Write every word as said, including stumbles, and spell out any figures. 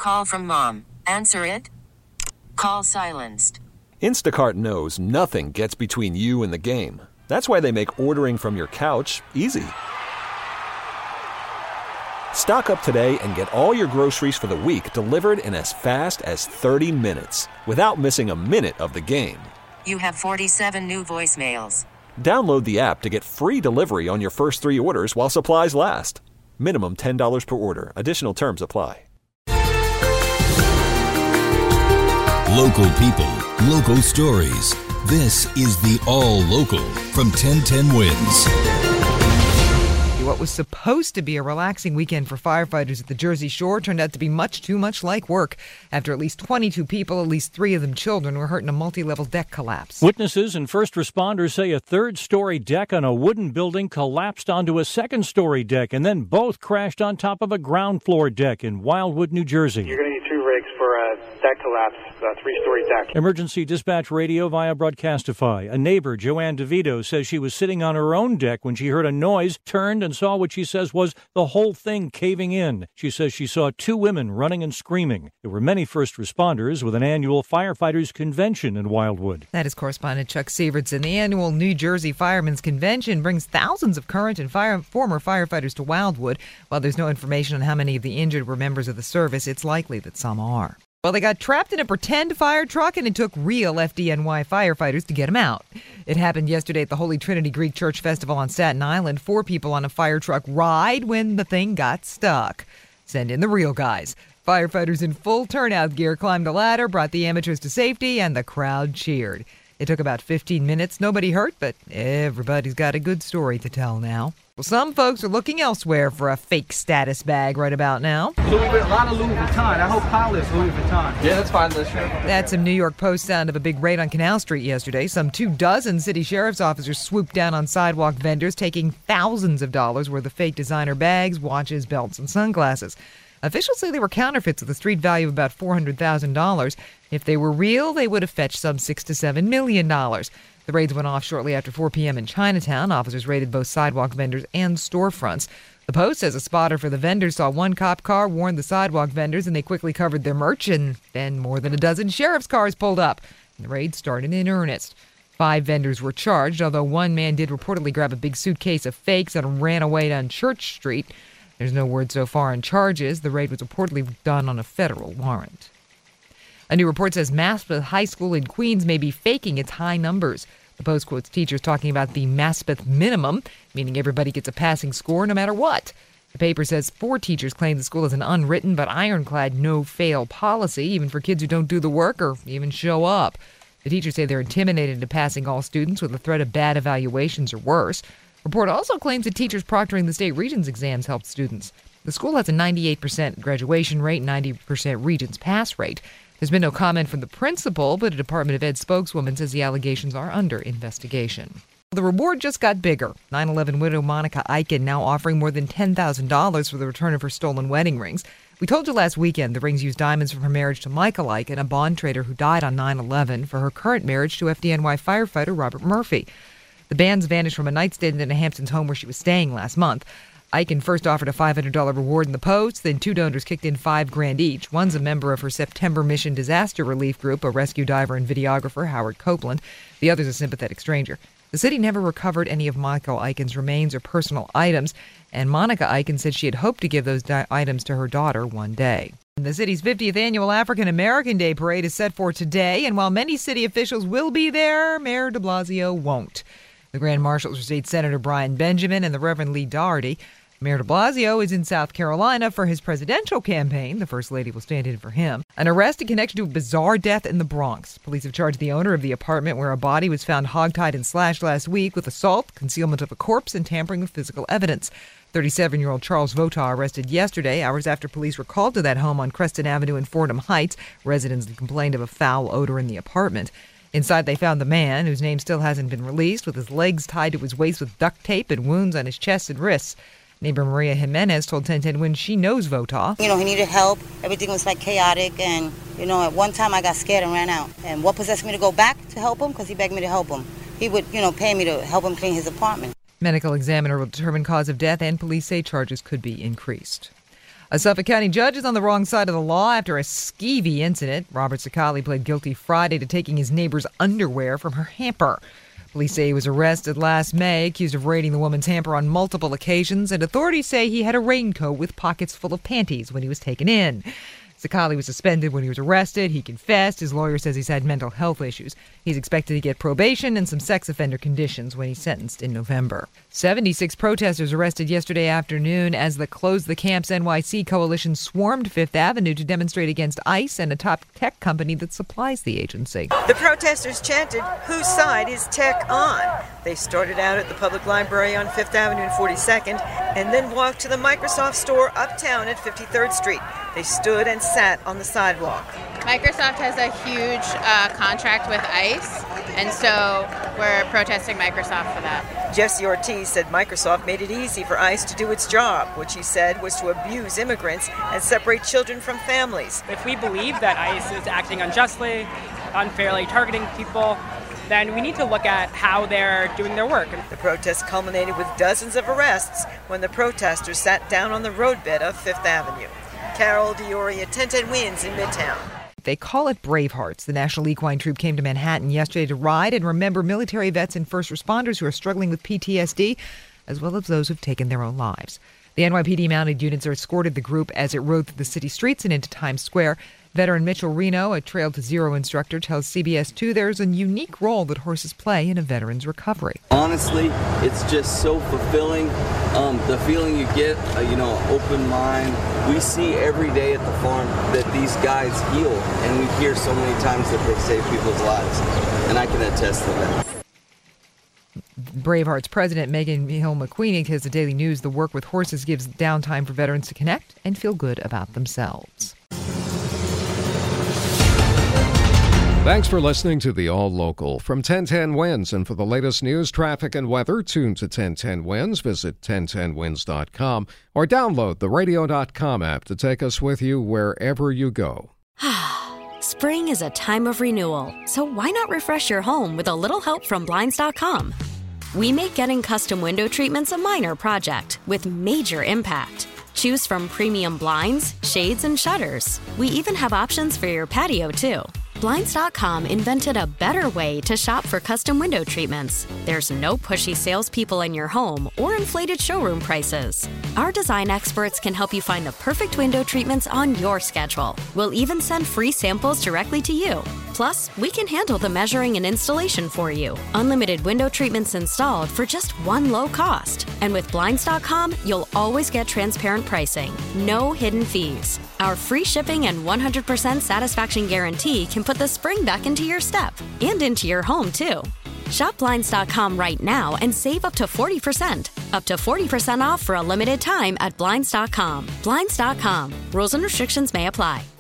call from mom. Answer it. Call silenced. Instacart knows nothing gets between you and the game. That's why they make ordering from your couch easy. Stock up today and get all your groceries for the week delivered in as fast as thirty minutes without missing a minute of the game. You have forty-seven new voicemails. Download the app to get free delivery on your first three orders while supplies last. Minimum ten dollars per order. Additional terms apply. Local people, local stories. This is the All Local from ten ten Wins. What was supposed to be a relaxing weekend for firefighters at the Jersey Shore turned out to be much too much like work. After at least twenty-two people, at least three of them children, were hurt in a multi-level deck collapse. Witnesses and first responders say a third-story deck on a wooden building collapsed onto a second-story deck and then both crashed on top of a ground-floor deck in Wildwood, New Jersey. You're going to need two rigs for a deck collapse, a three-story deck. Emergency dispatch radio via Broadcastify. A neighbor, Joanne DeVito, says she was sitting on her own deck when she heard a noise, turned and saw what she says was the whole thing caving in. She says she saw two women running and screaming. There were many first responders with an annual firefighters convention in Wildwood. That is correspondent Chuck Sievertson. The annual New Jersey Firemen's Convention brings thousands of current and fire, former firefighters to Wildwood. While there's no information on how many of the injured were members of the service, it's likely that some are. Well, they got trapped in a pretend fire truck, and it took real F D N Y firefighters to get them out. It happened yesterday at the Holy Trinity Greek Church Festival on Staten Island. Four people on a fire truck ride when the thing got stuck. Send in the real guys. Firefighters in full turnout gear climbed a ladder, brought the amateurs to safety, and the crowd cheered. It took about fifteen minutes. Nobody hurt, but everybody's got a good story to tell now. Well, some folks are looking elsewhere for a fake status bag right about now. Louis Vuitton, a lot of Louis Vuitton. That whole pile is Louis Vuitton. Yeah, that's fine. That's sure. That's some New York Post sound of a big raid on Canal Street yesterday. Some two dozen city sheriff's officers swooped down on sidewalk vendors, taking thousands of dollars worth of fake designer bags, watches, belts, and sunglasses. Officials say they were counterfeits with a street value of about four hundred thousand dollars. If they were real, they would have fetched some six to seven million dollars. The raids went off shortly after four p.m. in Chinatown. Officers raided both sidewalk vendors and storefronts. The Post says a spotter for the vendors saw one cop car, warned the sidewalk vendors, and they quickly covered their merch, and then more than a dozen sheriff's cars pulled up. The raid started in earnest. Five vendors were charged, although one man did reportedly grab a big suitcase of fakes and ran away down Church Street. There's no word so far on charges. The raid was reportedly done on a federal warrant. A new report says Maspeth High School in Queens may be faking its high numbers. The Post quotes teachers talking about the Maspeth minimum, meaning everybody gets a passing score no matter what. The paper says four teachers claim the school has an unwritten but ironclad no-fail policy, even for kids who don't do the work or even show up. The teachers say they're intimidated into passing all students with the threat of bad evaluations or worse. The report also claims that teachers proctoring the state Regents exams helped students. The school has a ninety-eight percent graduation rate, ninety percent Regents pass rate. There's been no comment from the principal, but a Department of Ed spokeswoman says the allegations are under investigation. The reward just got bigger. nine eleven widow Monica Eichen now offering more than ten thousand dollars for the return of her stolen wedding rings. We told you last weekend the rings used diamonds from her marriage to Michael Eichen, a bond trader who died on nine eleven, for her current marriage to F D N Y firefighter Robert Murphy. The bands vanished from a nightstand in a Hamptons home where she was staying last month. Eichen first offered a five hundred dollars reward in the Post, then two donors kicked in five grand each. One's a member of her September Mission disaster relief group, a rescue diver and videographer, Howard Copeland. The other's a sympathetic stranger. The city never recovered any of Michael Eichen's remains or personal items, and Monica Eichen said she had hoped to give those di- items to her daughter one day. The city's fiftieth annual African American Day Parade is set for today, and while many city officials will be there, Mayor de Blasio won't. The Grand Marshals are State Senator Brian Benjamin and the Reverend Lee Doherty. Mayor de Blasio is in South Carolina for his presidential campaign. The First Lady will stand in for him. An arrest in connection to a bizarre death in the Bronx. Police have charged the owner of the apartment where a body was found hogtied and slashed last week with assault, concealment of a corpse, and tampering with physical evidence. thirty-seven-year-old Charles Vota arrested yesterday, hours after police were called to that home on Creston Avenue in Fordham Heights. Residents complained of a foul odor in the apartment. Inside, they found the man, whose name still hasn't been released, with his legs tied to his waist with duct tape and wounds on his chest and wrists. Neighbor Maria Jimenez told ten ten when she knows Vota. You know, he needed help. Everything was like chaotic. And, you know, at one time I got scared and ran out. And what possessed me to go back to help him? Because he begged me to help him. He would, you know, pay me to help him clean his apartment. Medical examiner will determine cause of death, and police say charges could be increased. A Suffolk County judge is on the wrong side of the law after a skeevy incident. Robert Sakali pled guilty Friday to taking his neighbor's underwear from her hamper. Police say he was arrested last May, accused of raiding the woman's hamper on multiple occasions, and authorities say he had a raincoat with pockets full of panties when he was taken in. Sakali was suspended when he was arrested. He confessed. His lawyer says he's had mental health issues. He's expected to get probation and some sex offender conditions when he's sentenced in November. seventy-six protesters arrested yesterday afternoon as the Close the Camps N Y C coalition swarmed Fifth Avenue to demonstrate against ICE and a top tech company that supplies the agency. The protesters chanted, "Whose side is tech on?" They started out at the public library on Fifth Avenue and forty-second and then walked to the Microsoft store uptown at fifty-third Street. They stood and sat on the sidewalk. Microsoft has a huge uh, contract with ICE, and so we're protesting Microsoft for that. Jesse Ortiz said Microsoft made it easy for ICE to do its job, which he said was to abuse immigrants and separate children from families. If we believe that ICE is acting unjustly, unfairly targeting people, then we need to look at how they're doing their work. The protest culminated with dozens of arrests when the protesters sat down on the roadbed of Fifth Avenue. Carol Dioria, ten ten Wins in Midtown. They call it Bravehearts. The National Equine Troop came to Manhattan yesterday to ride and remember military vets and first responders who are struggling with P T S D, as well as those who've taken their own lives. The N Y P D mounted units escorted the group as it rode through the city streets and into Times Square. Veteran Mitchell Reno, a Trail to Zero instructor, tells C B S two there's a unique role that horses play in a veteran's recovery. Honestly, it's just so fulfilling. Um, the feeling you get, uh, you know, open mind. We see every day at the farm that these guys heal, and we hear so many times that they save people's lives, and I can attest to that. Bravehearts president Megan Hill McQueen tells the Daily News the work with horses gives downtime for veterans to connect and feel good about themselves. Thanks for listening to the All Local from ten ten Wins. And for the latest news, traffic, and weather, tune to ten ten Wins. Visit ten ten wins dot com or download the radio dot com app to take us with you wherever you go. Spring is a time of renewal, so why not refresh your home with a little help from Blinds dot com? We make getting custom window treatments a minor project with major impact. Choose from premium blinds, shades, and shutters. We even have options for your patio, too. Blinds dot com invented a better way to shop for custom window treatments. There's no pushy salespeople in your home or inflated showroom prices. Our design experts can help you find the perfect window treatments on your schedule. We'll even send free samples directly to you. Plus, we can handle the measuring and installation for you. Unlimited window treatments installed for just one low cost. And with Blinds dot com, you'll always get transparent pricing. No hidden fees. Our free shipping and one hundred percent satisfaction guarantee can put the spring back into your step and into your home, too. Shop Blinds dot com right now and save up to forty percent. Up to forty percent off for a limited time at Blinds dot com. Blinds dot com. Rules and restrictions may apply.